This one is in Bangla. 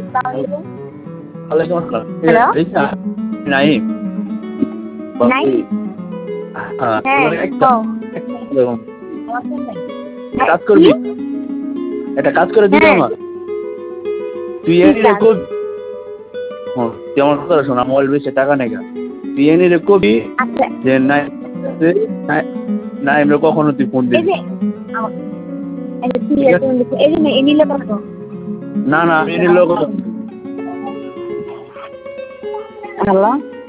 ওয়ালাইকুম আসসালাম। হ্যালো নাইম নাই হ্যাঁ হ্যাঁ একটা কও কাজ কি করবি, একটা কাজ করে দিবি হ্যাঁ আমার। তুই কি এনি রে কাজ কবি, তুই আমার কথা শোনা, মোবাইল বেশি টাকা নেগা। তুই এনি রে কবি আচ্ছা যে নাইম রে কখনো তুই ফোন এই দিবি যে আমার এই যে ঠিক ঠিক আছে আছে? এই যে এই নিলে কত না না আমি এনির লোক হ্যালো